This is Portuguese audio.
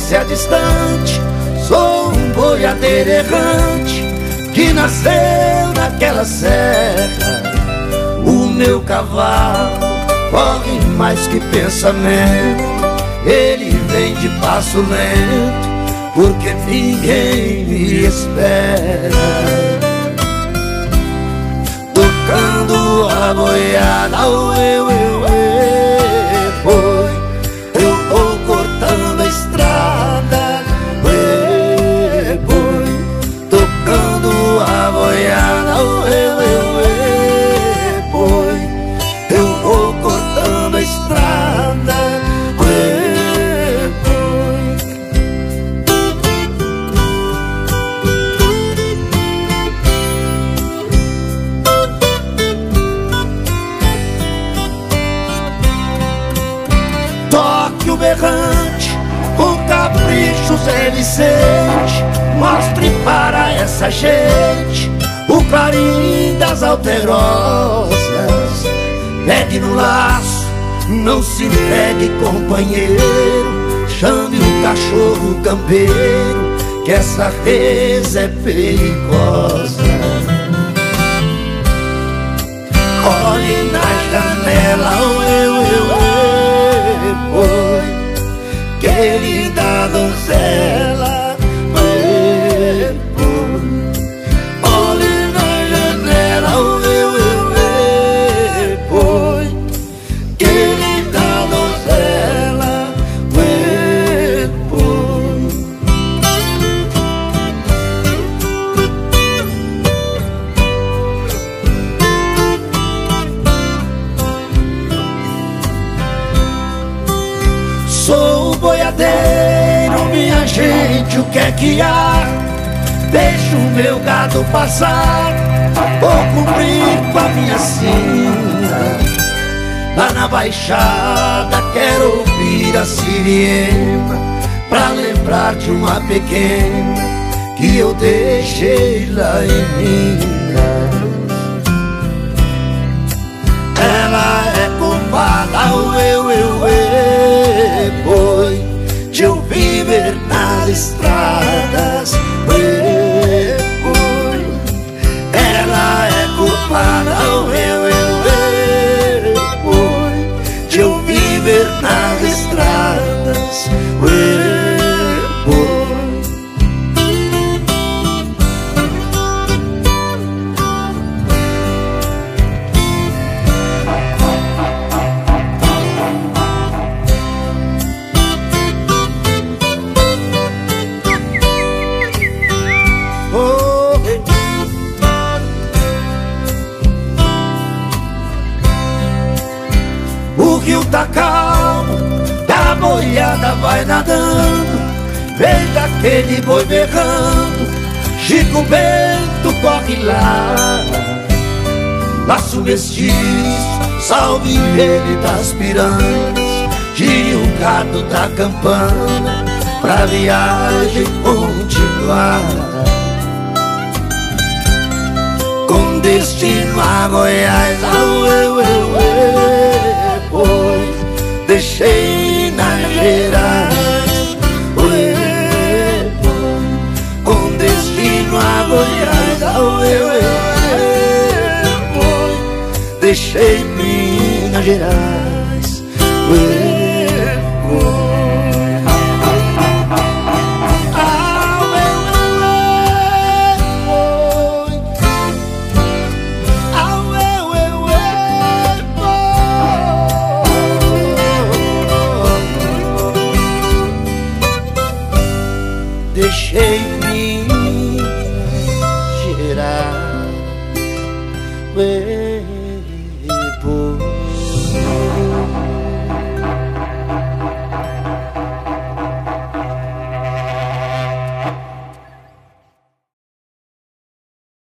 distância distante. Sou um boiadeiro errante que nasceu naquela serra. O meu cavalo corre mais que pensamento, ele vem de passo lento, porque ninguém me espera. Tocando a boiada, boi, eu vou cortando a estrada, boi, tocando a boiada, boi, eu vou cortando a estrada, boi. Toque o berrante com capricho, Zé Vicente, mostre para essa gente o clarim das alterosas. Pegue no laço, não se entregue, companheiro, chame o cachorro campeiro, que essa reza é perigosa. Olhe na janela, boi, querida donzela, boi, olhe na janela, boi, querida donzela, boi. Sou boiadeiro, minha gente, o que é que há? Deixa o meu gado passar, vou cumprir com a minha sina. Lá na baixada quero ouvir a sirena, pra lembrar de uma pequena que eu deixei lá em Minas. Ela é culpada, boi, de eu viver nas estradas, boi. Ela é culpada, boi, de eu viver nas estradas, boi. O rio tá calmo, a boiada vai nadando, veja aquele boi berrando, Chico Bento corre lá. Laço mestiço, salve ele das piranhas, tire o gado da campana, pra viagem continuar. Com destino a Goiás, boi, deixei Minas Gerais, boi, com destino a Goiás, boi, deixei Minas Gerais, boi. Deixei